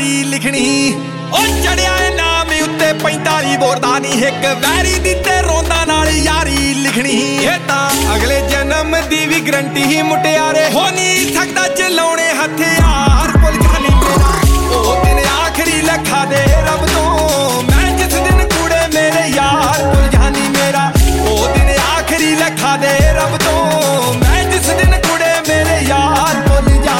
यारी लिखनी ओ चढ़िया नाम उत्ते 45 बोरदा नहीं एक वैरी दी ते रोंदा नाल यारी लिखनी ये तां अगले जन्म दी भी गारंटी ही मुटियारे हो नहीं सकदा चलाउणे हथियार भुल जानी मेरा ओ दिन आखरी लखा दे रब तो मैं जिस दिन कूड़े मेरे यार भुल जानी मेरा ओ दिन आखरी लखा दे रब तो मैं जिस दिन कूड़े मेरे यार भुल जा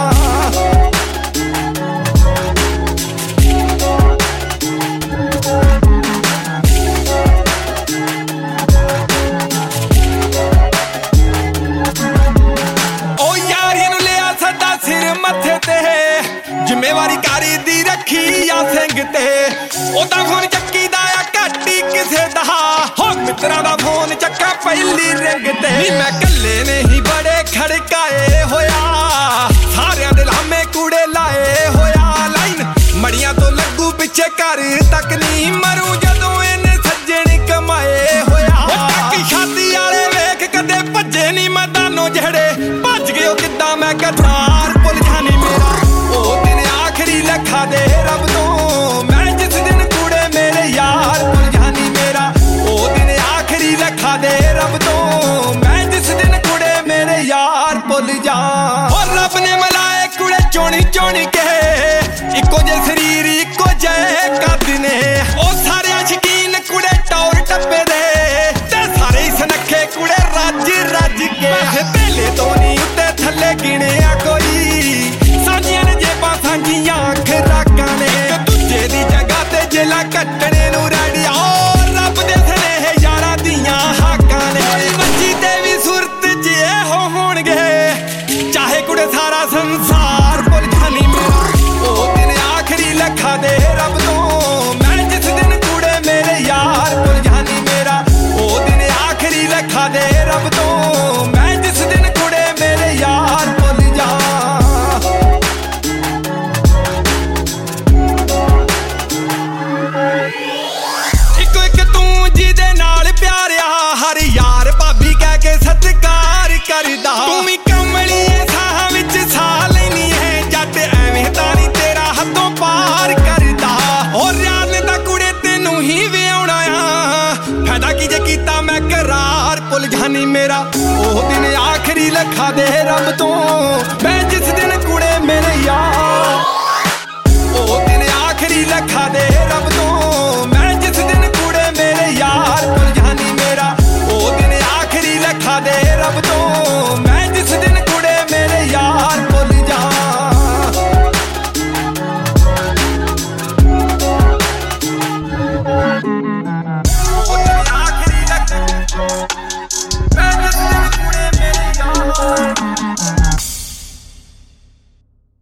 मथे ते जिम्मेवारी कारी दी रखी या सिंह ते ओदा फोन चक्की दा घट्टी किसे दा हो मित्रा दा फोन चक्का पहली रिंग ते मैं कल्ले ने ही बड़े खड़काए होया सारियां दे लामे कूड़े लाए होया लाइन मड़ियां तो लगू पिछे घर तक नहीं मरूं जदों इन्ने सज्जण कमाए होया तक छाती वाले वेख कदे भज्जे नहीं मैदानों जेड़े भज गए किद्दां मैं कतार भुल जानी मेरा ओ दिन आखरी लखा दे रब तो मैं जिस दिन कूड़े मेरे यार भुल जानी मेरा ओ दिन आखरी लखा दे रब तो मैं जिस दिन कूड़े मेरे यार भुल जा और रब ने मिलाए कूड़े चोनी चोनी के इको जे शरीर इको जे कद ने ओ सारे शकीन कूड़े टौर टप्पे दे ते सारे सनखे कूड़े रज रज के पहले तो नहीं उत्ते थल्ले गिणिया कोई साजियां ने जेबां सांझियां खराकां ने दूजे दी जगह ते जेला कट्टने नूं रैडी ओ रब दे स्नेह यारां दियां हाकां ने बच्ची ते भी सुरत च एहो होणगे चाहे कुड़े सारा संसार भुल जानी मेरा ओ दिन आखरी लखा दे रब तो मैं जिस दिन कूड़े मेरे यार भुल जानी मेरा ओ दिन आखरी लखा दे रब तो मैं जिस दिन कूड़े मेरे यार भुल जा इको एक तू जिदे नाल प्यारिया हर यार भाभी कह के सत्कार करदा तू भी कमली साह विच साह लेनी है जट एवें तारी तेरा हथों पार करदा और यार ने तां कुड़े तेनू ही विआउणा आ फायदा की जे कीता मैं करार भुल जानी मेरा ओ दिन आखरी लखा दे रब तो मैं जिस दिन कूड़े मेरे यार ओ दिन आखरी लखा दे रब तो मैं जिस दिन कूड़े मेरे यार भुल जानी मेरा ओ दिन आखरी लखा दे रब तो